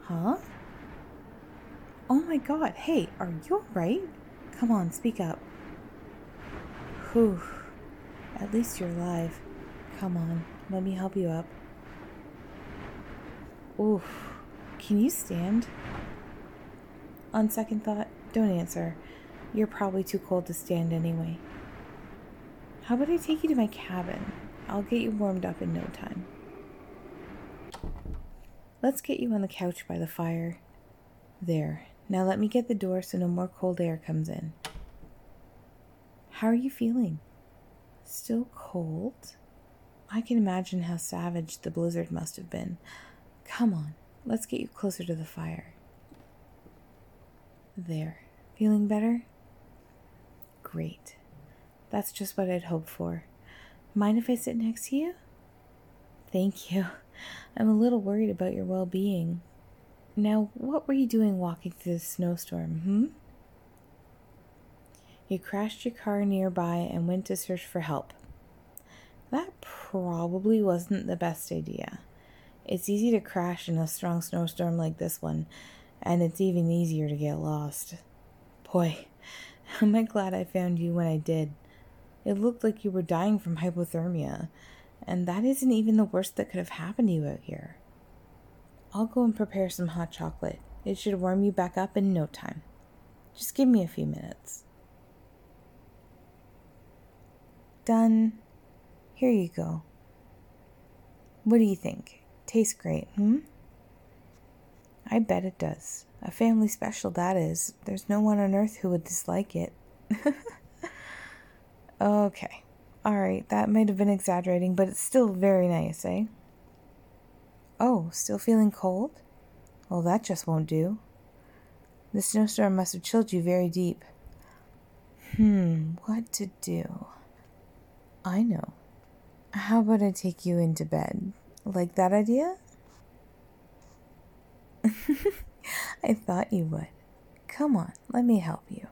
Huh? Oh my God, hey, are you alright? Come on, speak up. Whew, at least you're alive. Come on, let me help you up. Oof, can you stand? On second thought, don't answer. You're probably too cold to stand anyway. How about I take you to my cabin? I'll get you warmed up in no time. Let's get you on the couch by the fire. There, now let me get the door so no more cold air comes in. How are you feeling? Still cold? I can imagine how savage the blizzard must have been. Come on, let's get you closer to the fire. There, feeling better? Great. That's just what I'd hoped for. Mind if I sit next to you? Thank you. I'm a little worried about your well-being. Now, what were you doing walking through the snowstorm, You crashed your car nearby and went to search for help. That probably wasn't the best idea. It's easy to crash in a strong snowstorm like this one, and it's even easier to get lost. Boy, am I glad I found you when I did. It looked like you were dying from hypothermia, and that isn't even the worst that could have happened to you out here. I'll go and prepare some hot chocolate. It should warm you back up in no time. Just give me a few minutes. Done. Here you go. What do you think? Tastes great, I bet it does. A family special, that is. There's no one on earth who would dislike it. Okay. Alright, that might have been exaggerating, but it's still very nice, eh? Oh, still feeling cold? Well, that just won't do. The snowstorm must have chilled you very deep. What to do? I know. How about I take you into bed? Like that idea? I thought you would. Come on, let me help you.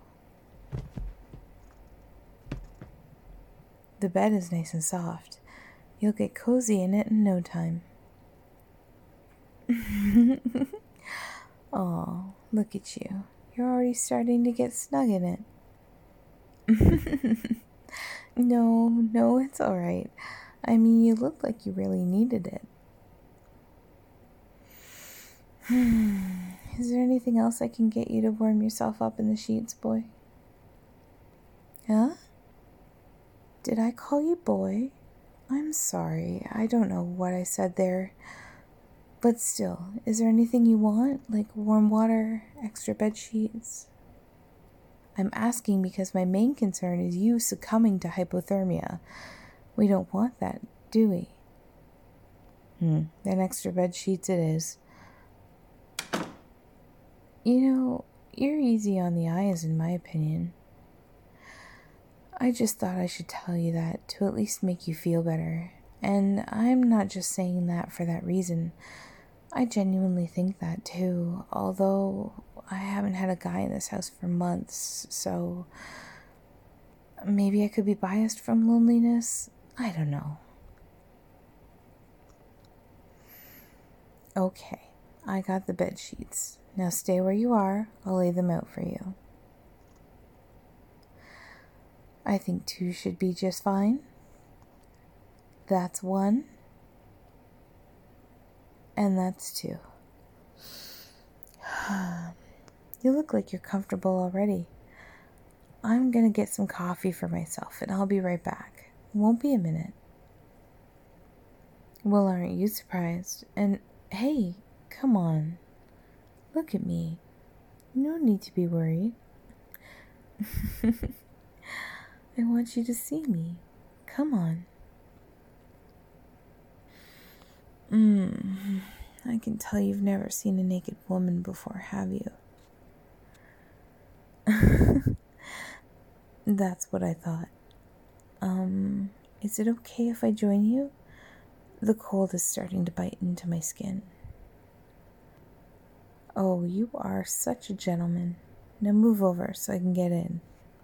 The bed is nice and soft. You'll get cozy in it in no time. Aw, look at you. You're already starting to get snug in it. No, it's alright. I mean, you look like you really needed it. Is there anything else I can get you to warm yourself up in the sheets, boy? Huh? Did I call you boy? I'm sorry. I don't know what I said there. But still, is there anything you want? Like warm water, extra bed sheets? I'm asking because my main concern is you succumbing to hypothermia. We don't want that, do we? Then extra bed sheets it is. You know, you're easy on the eyes in my opinion. I just thought I should tell you that to at least make you feel better. And I'm not just saying that for that reason. I genuinely think that too, although I haven't had a guy in this house for months, so maybe I could be biased from loneliness. I don't know. Okay, I got the bed sheets. Now stay where you are. I'll lay them out for you. I think 2 should be just fine. That's 1. And that's 2. You look like you're comfortable already. I'm gonna get some coffee for myself and I'll be right back. Won't be a minute. Well, aren't you surprised? And hey, come on. Look at me. No need to be worried. I want you to see me. Come on. I can tell you've never seen a naked woman before, have you? That's what I thought. Is it okay if I join you? The cold is starting to bite into my skin. Oh, you are such a gentleman. Now move over so I can get in.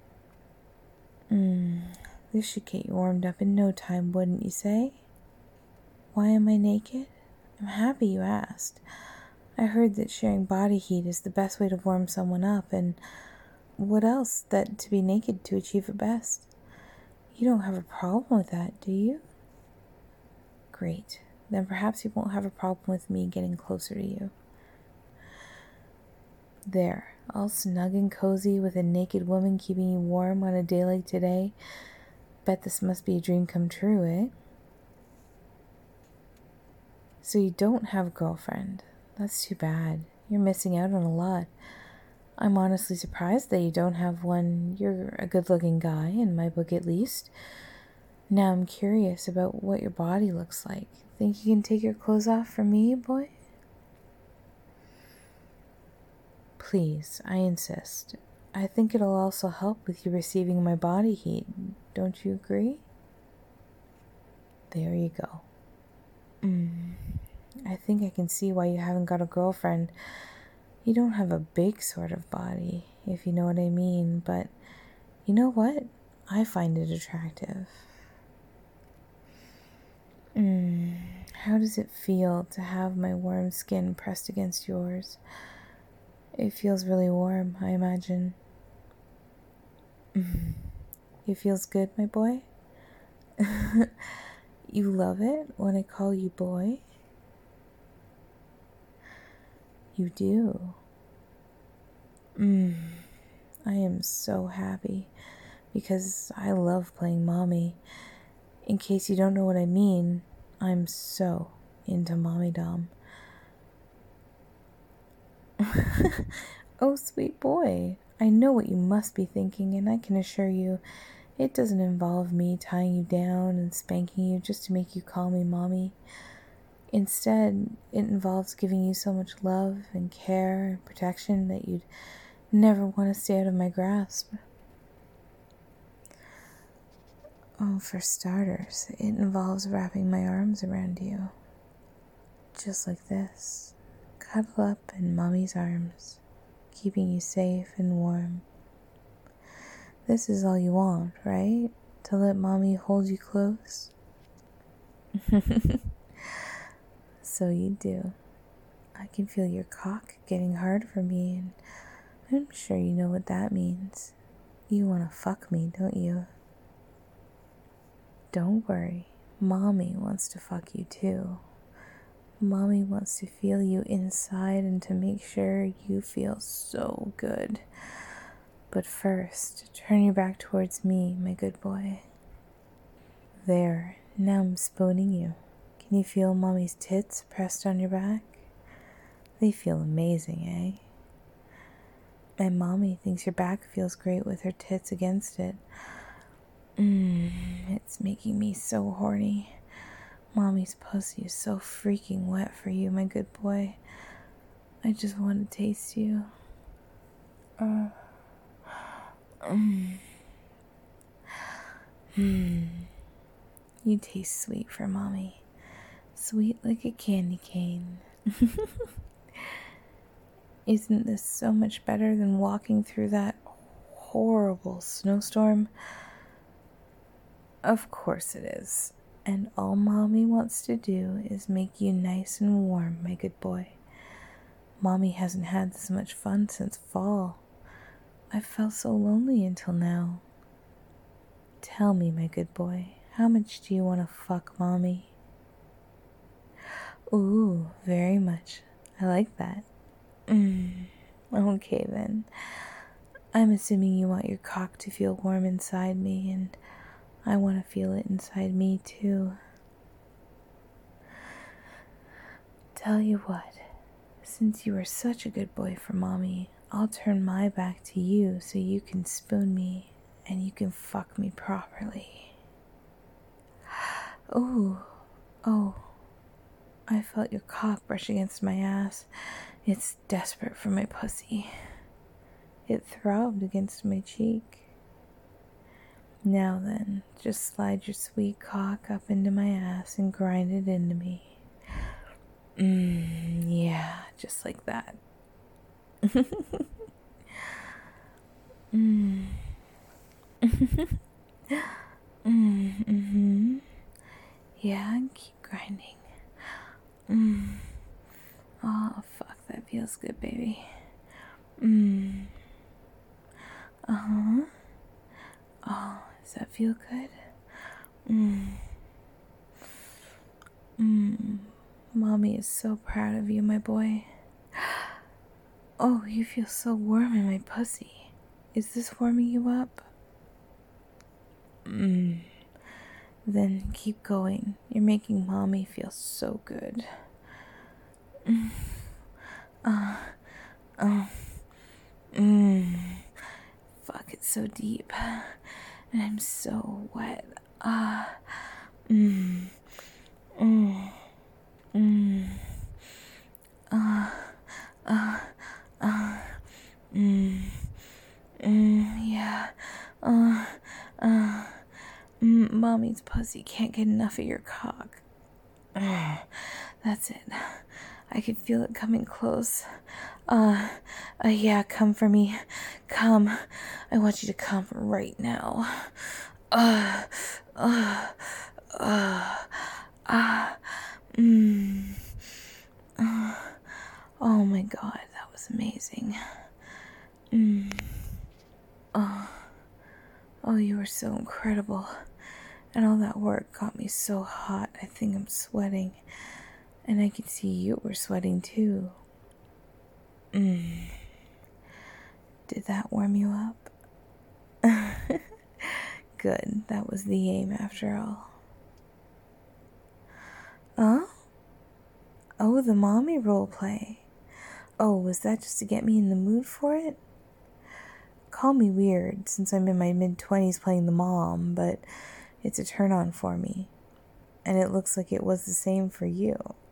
This should get you warmed up in no time, wouldn't you say? Why am I naked? I'm happy you asked. I heard that sharing body heat is the best way to warm someone up, and what else that to be naked to achieve it best? You don't have a problem with that, do you? Great. Then perhaps you won't have a problem with me getting closer to you. There, all snug and cozy with a naked woman keeping you warm on a day like today. Bet this must be a dream come true, eh? So you don't have a girlfriend. That's too bad. You're missing out on a lot. I'm honestly surprised that you don't have one. You're a good-looking guy, in my book at least. Now I'm curious about what your body looks like. Think you can take your clothes off for me, boy? Please, I insist. I think it'll also help with you receiving my body heat. Don't you agree? There you go. I think I can see why you haven't got a girlfriend. You don't have a big sort of body, if you know what I mean, but you know what? I find it attractive. How does it feel to have my warm skin pressed against yours? It feels really warm, I imagine. It feels good, my boy? You love it when I call you boy? You do. I am so happy because I love playing mommy. In case you don't know what I mean, I'm so into mommy dom. Oh, sweet boy, I know what you must be thinking, and I can assure you it doesn't involve me tying you down and spanking you just to make you call me mommy. Instead, it involves giving you so much love and care and protection that you'd never want to stay out of my grasp. Oh, for starters, it involves wrapping my arms around you. Just like this. Cuddle up in mommy's arms, keeping you safe and warm. This is all you want, right? To let mommy hold you close? So you do. I can feel your cock getting hard for me, and I'm sure you know what that means. You want to fuck me, don't you? Don't worry, mommy wants to fuck you too. Mommy wants to feel you inside and to make sure you feel so good. But first, turn your back towards me, my good boy. There, now I'm spooning you. Can you feel mommy's tits pressed on your back? They feel amazing, eh? And mommy thinks your back feels great with her tits against it. It's making me so horny. Mommy's pussy is so freaking wet for you, my good boy. I just want to taste you. You taste sweet for mommy. Sweet like a candy cane. Isn't this so much better than walking through that horrible snowstorm? Of course it is. And all mommy wants to do is make you nice and warm, my good boy. Mommy hasn't had this much fun since fall. I felt so lonely until now. Tell me, my good boy, how much do you want to fuck mommy? Ooh, very much. I like that. Okay then. I'm assuming you want your cock to feel warm inside me, and I want to feel it inside me too. Tell you what, since you are such a good boy for mommy, I'll turn my back to you so you can spoon me and you can fuck me properly. Oh, I felt your cock brush against my ass. It's desperate for my pussy. It throbbed against my cheek. Now then, just slide your sweet cock up into my ass and grind it into me. Yeah, just like that. Yeah, and keep grinding. Oh, fuck that feels good, baby. Mm. Uh-huh. Oh, does that feel good? Mm. Mm. Mommy is so proud of you, my boy. Oh, you feel so warm in my pussy. Is this warming you up? Mm. Then keep going. You're making Mommy feel so good. Mm. Oh. Mm. Fuck, it's so deep. And I'm so wet. Mm. Mm. Mm. Mm. Yeah. Mommy's pussy can't get enough of your cock. That's it. I can feel it coming close. Yeah, come for me. Come. I want you to come right now. Uh, uh, uh, ah, mm. Oh my god, that was amazing. Oh, you were so incredible. And all that work got me so hot, I think I'm sweating. And I could see you were sweating too. Did that warm you up? Good, that was the aim after all. Huh? Oh, the mommy role play. Oh, was that just to get me in the mood for it? Call me weird, since I'm in my mid-20s playing the mom, but it's a turn-on for me. And it looks like it was the same for you.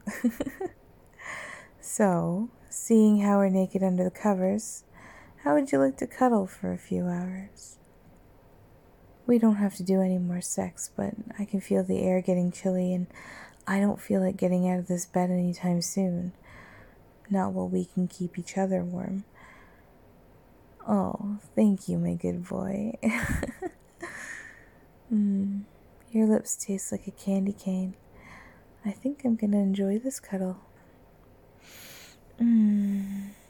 So, seeing how we're naked under the covers, how would you like to cuddle for a few hours? We don't have to do any more sex, but I can feel the air getting chilly, and I don't feel like getting out of this bed anytime soon. Not while we can keep each other warm. Oh, thank you, my good boy. Your lips taste like a candy cane. I think I'm gonna enjoy this cuddle.